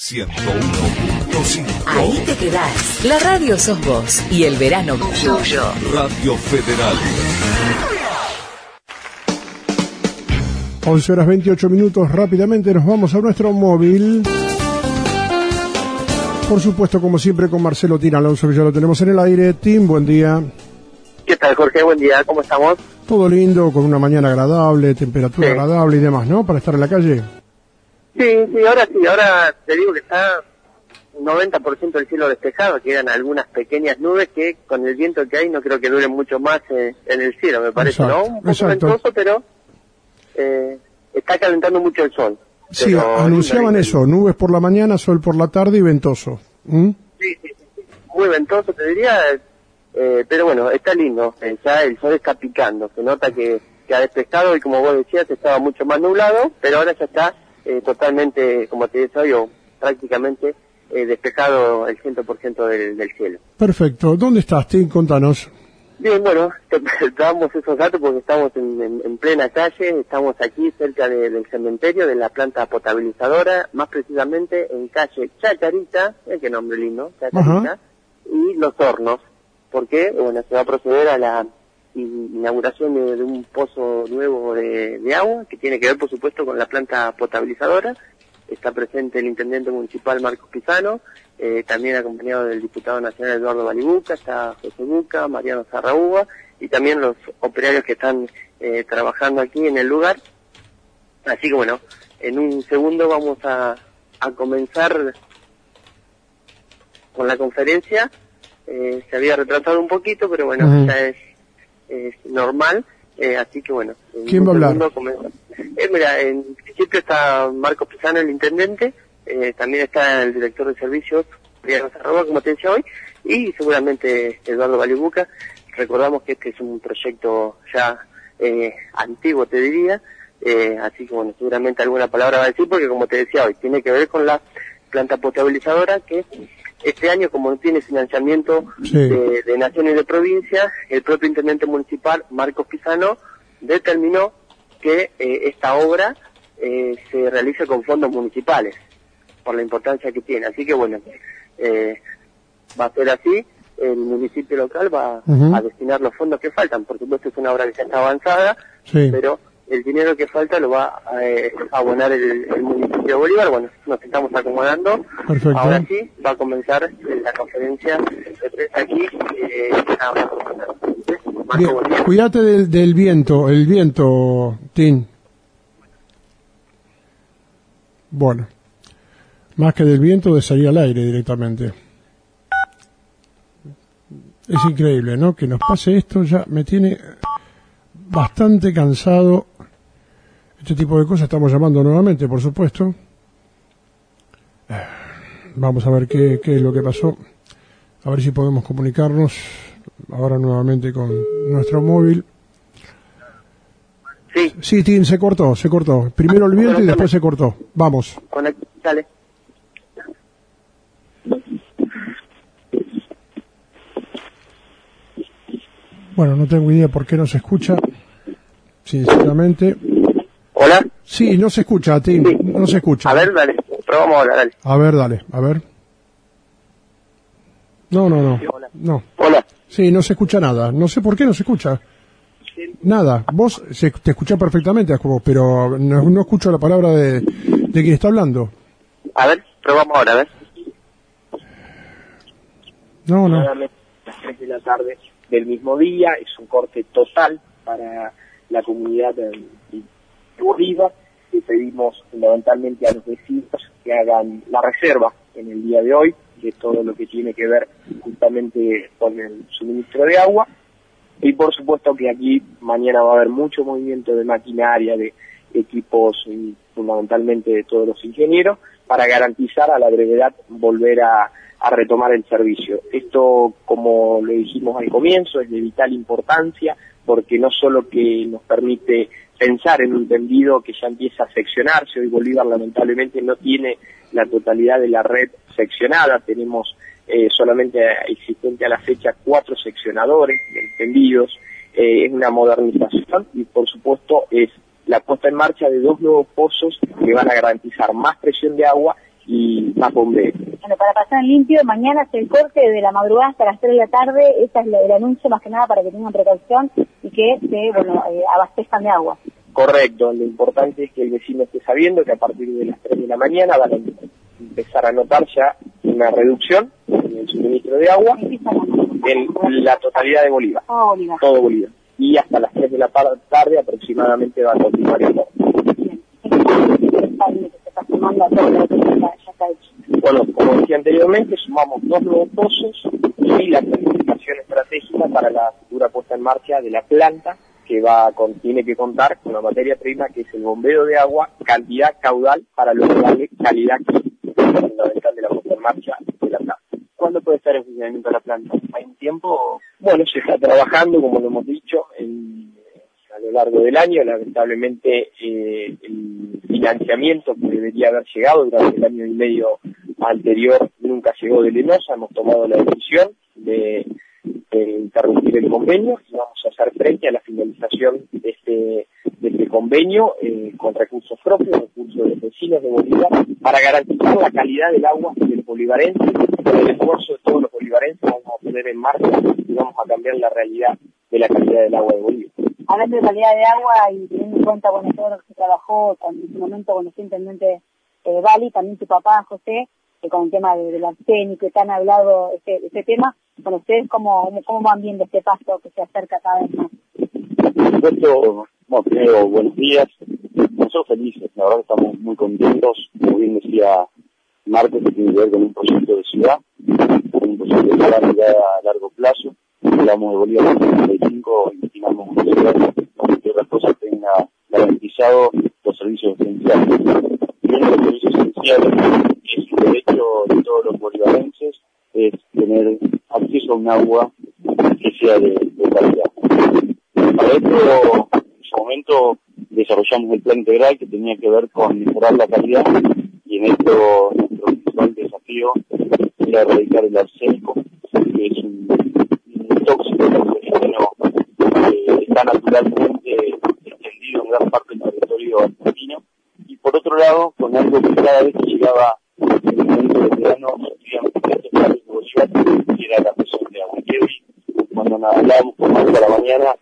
101.5. Ahí te quedás. La radio sos vos y el verano tuyo. Radio Federal. 11:28. Rápidamente nos vamos a nuestro móvil. Por supuesto, como siempre, con Marcelo Tin Alonso, que ya lo tenemos en el aire. Tim, buen día. ¿Qué tal, Jorge? Buen día, ¿cómo estamos? Todo lindo, con una mañana agradable, temperatura agradable y demás, ¿no? Para estar en la calle. Sí, ahora te digo que está 90% del cielo despejado, quedan algunas pequeñas nubes que con el viento que hay no creo que duren mucho más en el cielo, me parece, exacto, ¿no? Un poco ventoso, pero está calentando mucho el sol. Sí, anunciaban eso, nubes por la mañana, sol por la tarde y ventoso. Sí, muy ventoso te diría, pero bueno, está lindo, ya el sol está picando, se nota que ha despejado y como vos decías estaba mucho más nublado, pero ahora ya está totalmente, como te decía yo, prácticamente despejado el 100% del cielo. Perfecto, ¿dónde estás, Tim? Contanos. Bien, bueno, te damos esos datos porque estamos en plena calle, estamos aquí cerca del cementerio, de la planta potabilizadora, más precisamente en calle Chacarita, qué nombre lindo, Chacarita, y Los Hornos, porque bueno, se va a proceder a la inauguración de un pozo nuevo de agua, que tiene que ver por supuesto con la planta potabilizadora. Está presente el intendente municipal Marcos Pisano, también acompañado del diputado nacional Eduardo Balibuca, está José Buca, Mariano Zarraúa y también los operarios que están trabajando aquí en el lugar. Así que bueno, en un segundo vamos a comenzar con la conferencia. Se había retrasado un poquito, pero bueno, ya es normal. Así que bueno. ¿Quién va a hablar? Mira, en principio está Marcos Pisano, el intendente, también está el director de servicios, Mariano Zarraúa, como te decía hoy, y seguramente Eduardo Balibuca. Recordamos que este es un proyecto ya antiguo, te diría, así que bueno, seguramente alguna palabra va a decir, porque como te decía hoy, tiene que ver con la planta potabilizadora que este año, como no tiene financiamiento de nación y de provincia, el propio intendente municipal, Marcos Pisano, determinó que esta obra se realice con fondos municipales, por la importancia que tiene. Así que bueno, va a ser así, el municipio local va a destinar los fondos que faltan. Por supuesto es una obra que ya está avanzada, pero el dinero que falta lo va a abonar el municipio de Bolívar. Bueno, nos estamos acomodando. Perfecto. Ahora sí, va a comenzar la conferencia de prensa aquí. Bien, cuídate del viento, el viento, Tim. Bueno, más que del viento, de salir al aire directamente. Es increíble, ¿no? Que nos pase esto, ya me tiene bastante cansado. Este tipo de cosas estamos llamando nuevamente, por supuesto. Vamos a ver qué es lo que pasó. A ver si podemos comunicarnos ahora nuevamente con nuestro móvil. Sí, Tim, se cortó. Primero el viento y después se cortó. Vamos. Dale. Bueno, no tengo idea por qué no se escucha, sinceramente. ¿Hola? Sí, no se escucha, Tim, no se escucha. A ver, dale, probamos ahora, dale. A ver, dale, a ver. No. No. Hola. Sí, no se escucha nada. No sé por qué no se escucha. Nada. Vos te escuchás perfectamente, pero no escucho la palabra de quien está hablando. A ver, probamos ahora, a ver. No. Las 3 de la tarde del mismo día, es un corte total para la comunidad de Bolívar. Le pedimos fundamentalmente a los vecinos que hagan la reserva en el día de hoy de todo lo que tiene que ver justamente con el suministro de agua, y por supuesto que aquí mañana va a haber mucho movimiento de maquinaria, de equipos y fundamentalmente de todos los ingenieros para garantizar a la brevedad volver a retomar el servicio. Esto, como le dijimos al comienzo, es de vital importancia porque no solo que nos permite pensar en un tendido que ya empieza a seccionarse. Hoy Bolívar lamentablemente no tiene la totalidad de la red seccionada, tenemos solamente existente a la fecha 4 seccionadores tendidos. Es una modernización y por supuesto es la puesta en marcha de 2 nuevos pozos que van a garantizar más presión de agua y más bombeo. Bueno, para pasar en limpio, mañana es el corte de la madrugada hasta las 3 de la tarde, ese es el anuncio más que nada para que tengan precaución y que se abastezcan de agua. Correcto, lo importante es que el vecino esté sabiendo que a partir de las 3 de la mañana van a empezar a notar ya una reducción en el suministro de agua en la totalidad de Bolívar. Todo Bolívar. Y hasta las 3 de la tarde aproximadamente va a continuar el corte. Bueno, como decía anteriormente, sumamos 2 nuevos pozos y la planificación estratégica para la futura puesta en marcha de la planta que tiene que contar con la materia prima que es el bombeo de agua, cantidad, caudal, para lograr calidad, que es fundamental de la puesta en marcha de la planta. ¿Cuándo puede estar en funcionamiento la planta? ¿Hay un tiempo? Bueno, se está trabajando, como lo hemos dicho, a lo largo del año. Lamentablemente el financiamiento que debería haber llegado durante el año y medio anterior nunca llegó de Lenosa. Hemos tomado la decisión de interrumpir el convenio y vamos a hacer frente a la finalización de este convenio con recursos propios, recursos de los vecinos de Bolívar, para garantizar la calidad del agua del bolivarense. Con el esfuerzo de todos los bolivarenses vamos a poner en marcha y vamos a cambiar la realidad de la calidad del agua de Bolívar. Hablando de calidad de agua y teniendo en cuenta todo lo que se trabajó en su momento con el intendente Vali, también su papá José, con el tema del arsénico, que han hablado este tema, con ustedes, ¿cómo van viendo este paso que se acerca cada vez más? Por supuesto, primero, buenos días. Nosotros felices, la verdad que estamos muy contentos, como bien decía Marcos, que tiene que ver con un proyecto de ciudad, con un proyecto de ciudad a largo plazo. Hablamos de Bolívar 35 y destinamos una ciudad donde que las cosas tenga garantizado los servicios esenciales. Y uno de los servicios esenciales, que es un derecho de todos los bolivarenses, es tener acceso a un agua que sea de calidad. Para esto, en su momento, desarrollamos el plan integral que tenía que ver con mejorar la calidad, y en esto nuestro principal desafío era erradicar el arsénico, que es un tóxico cancerígeno que está naturalmente extendido en gran parte del territorio argentino. Y por otro lado, con algo que cada vez que llegaba el momento del verano sufrían estos casos de Bolívar, que era la presión de agua. Que hoy, cuando hablábamos con Marco a la mañana,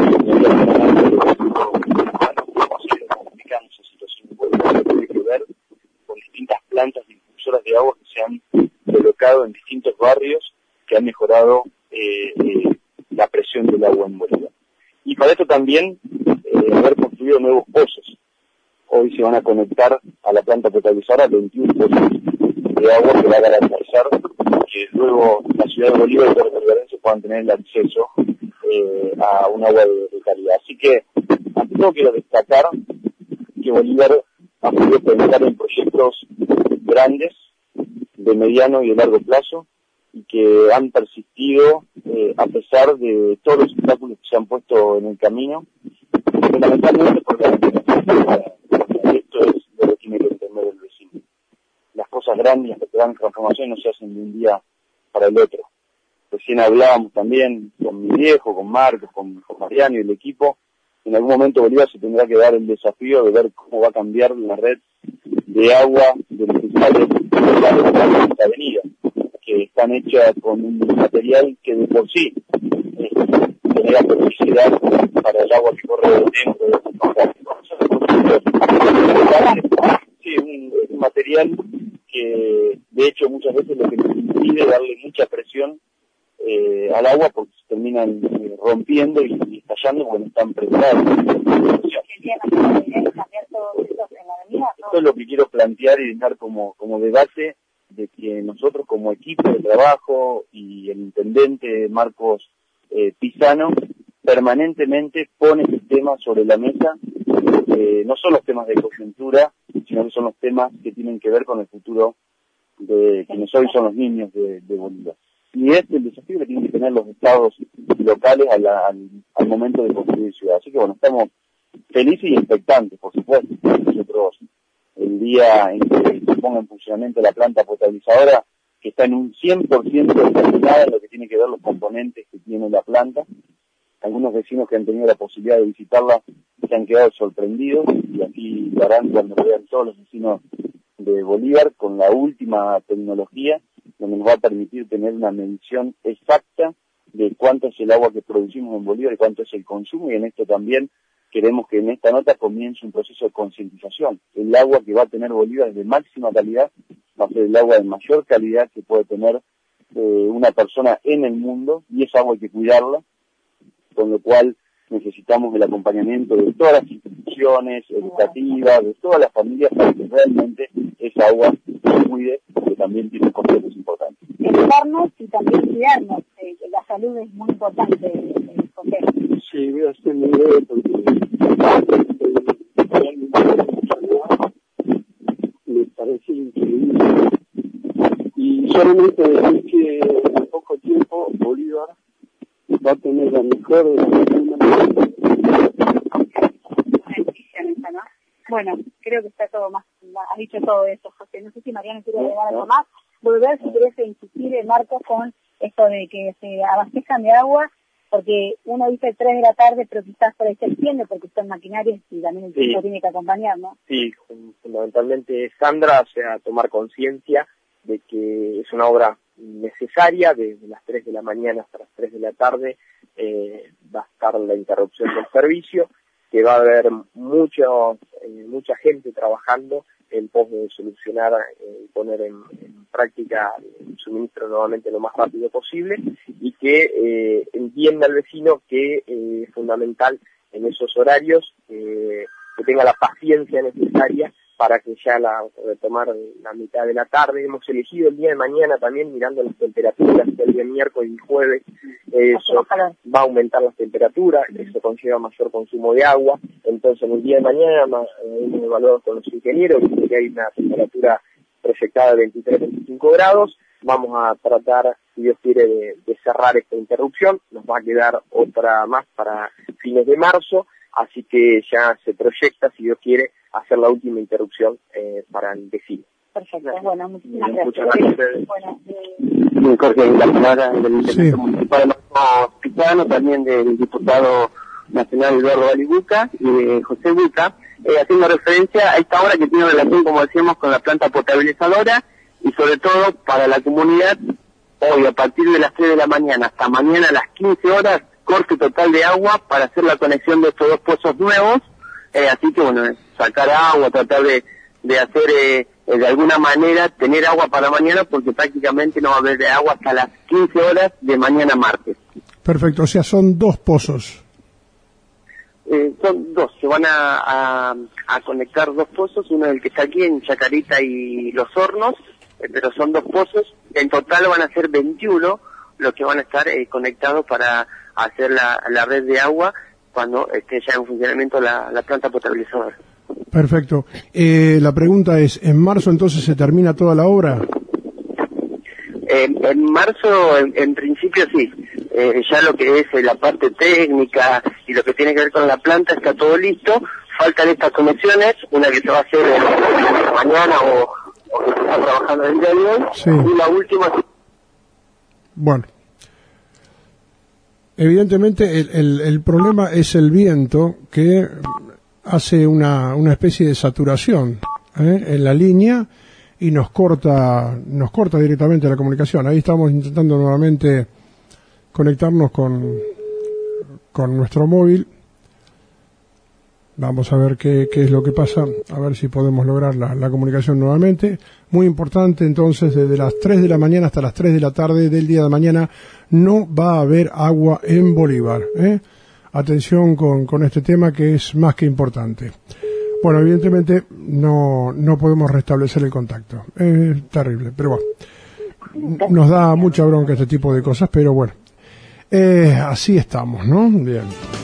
complicamos esa situación de Bolívar, tiene que ver con distintas plantas de impulsoras de agua que se han colocado en distintos barrios, que han mejorado la presión del agua en Bolívar. Y para esto también haber construido nuevos pozos. Hoy se van a conectar a la planta potabilizadora 21 pozos de agua que va a garantizar que luego la ciudad de Bolívar y todos los bolivarenses puedan tener el acceso a un agua de calidad. Así que, ante todo, quiero destacar que Bolívar ha podido pensar en proyectos grandes, de mediano y de largo plazo, y que han persistido a pesar de todos los obstáculos que se han puesto en el camino, fundamentalmente porque esto es lo que tiene que entender el vecino. Las cosas grandes, las grandes transformaciones no se hacen de un día para el otro. Recién hablábamos también con mi viejo, con Marcos, con Mariano y el equipo. En algún momento Bolívar se tendrá que dar el desafío de ver cómo va a cambiar la red de agua de los principales de esta avenida, que están hechas con un material que de por sí genera toxicidad para el agua que corre dentro de los compartimentos. Sí, un material que de hecho muchas veces lo que nos impide darle mucha presión al agua, porque se terminan rompiendo y estallando porque no están preparados. Esto es lo que quiero plantear y dejar como debate, de que nosotros como equipo de trabajo y el intendente Marcos Pisano permanentemente pone este tema sobre la mesa. No son los temas de coyuntura, sino que son los temas que tienen que ver con el futuro de quienes hoy son los niños de Bolívar. Y es el desafío que tienen que tener los estados locales al momento de construir ciudad. Así que bueno, estamos felices y expectantes, por supuesto. Nosotros, el día en que se ponga en funcionamiento la planta potabilizadora, que está en un 100% determinada en lo que tiene que ver los componentes que tiene la planta. Algunos vecinos que han tenido la posibilidad de visitarla se han quedado sorprendidos, y aquí lo harán cuando lo vean todos los vecinos de Bolívar con la última tecnología, donde nos va a permitir tener una medición exacta de cuánto es el agua que producimos en Bolívar y cuánto es el consumo, y en esto también queremos que en esta nota comience un proceso de concientización. El agua que va a tener Bolívar es de máxima calidad, va a ser el agua de mayor calidad que puede tener una persona en el mundo, y esa agua hay que cuidarla, con lo cual necesitamos el acompañamiento de todas las instituciones educativas, de todas las familias, para que realmente esa agua se cuide, que también tiene conceptos importantes. Educarnos y también cuidarnos, la salud es muy importante, José. Sí, voy a hacer mi idea porque me parece increíble. Y solamente decir que en poco tiempo Bolívar va a tener la mejor de las ¿no? Bueno, creo que está todo más, has dicho todo eso, José. No sé si Mariana quiere agregar algo más. Volver, si querés insistir, Marcos, con esto de que se abastezcan de agua, porque uno dice 3 de la tarde, pero quizás por ahí se entiende, porque son maquinarias y también el tiempo tiene que acompañar, ¿no? Sí, fundamentalmente, Sandra, o sea, tomar conciencia de que es una obra necesaria. Desde las 3 de la mañana hasta las 3 de la tarde va a estar la interrupción del servicio, que va a haber mucha gente trabajando en pos de solucionar y poner en práctica el suministro nuevamente lo más rápido posible, y que entienda al vecino que es fundamental en esos horarios que tenga la paciencia necesaria para que ya retomar la mitad de la tarde. Hemos elegido el día de mañana también mirando las temperaturas, el día miércoles y jueves, eso va a aumentar las temperaturas, eso conlleva mayor consumo de agua. Entonces en el día de mañana hemos evaluado con los ingenieros que hay una temperatura proyectada de 23-25 grados. Vamos a tratar, si Dios quiere, de cerrar esta interrupción. Nos va a quedar otra más para fines de marzo, así que ya se proyecta, si Dios quiere, hacer la última interrupción para el vecino. Perfecto, bueno, muchísimas gracias. Muchas gracias. Bueno, Jorge, la palabra del intendente municipal Marcos Pizano, también del diputado nacional Eduardo Balibuca y de José Buca, haciendo referencia a esta obra que tiene relación, como decíamos, con la planta potabilizadora, y sobre todo para la comunidad, hoy a partir de las 3 de la mañana hasta mañana a las 15 horas, corte total de agua para hacer la conexión de estos 2 pozos nuevos. Así que bueno, sacar agua, tratar de hacer de alguna manera tener agua para mañana, porque prácticamente no va a haber agua hasta las 15 horas de mañana martes. Perfecto, o sea, son 2 pozos. Son 2, se van a conectar 2 pozos, uno es el que está aquí en Chacarita y Los Hornos, pero son 2 pozos, en total van a ser 21 los que van a estar conectados para hacer la red de agua cuando esté ya en funcionamiento la planta potabilizadora. Perfecto. La pregunta es, ¿en marzo entonces se termina toda la obra? En marzo, en principio sí. Ya lo que es la parte técnica y lo que tiene que ver con la planta está todo listo. Faltan estas conexiones, una que se va a hacer mañana o que se está trabajando el día de hoy, sí. Y la última... Bueno. Evidentemente el problema es el viento, que hace una especie de saturación en la línea y nos corta directamente la comunicación. Ahí estamos intentando nuevamente conectarnos con nuestro móvil. Vamos a ver qué es lo que pasa, a ver si podemos lograr la comunicación nuevamente. Muy importante, entonces, desde las 3 de la mañana hasta las 3 de la tarde del día de mañana no va a haber agua en Bolívar. Atención con este tema, que es más que importante. Bueno, evidentemente no podemos restablecer el contacto. Es terrible, pero bueno, nos da mucha bronca este tipo de cosas, pero bueno, así estamos, ¿no? Bien.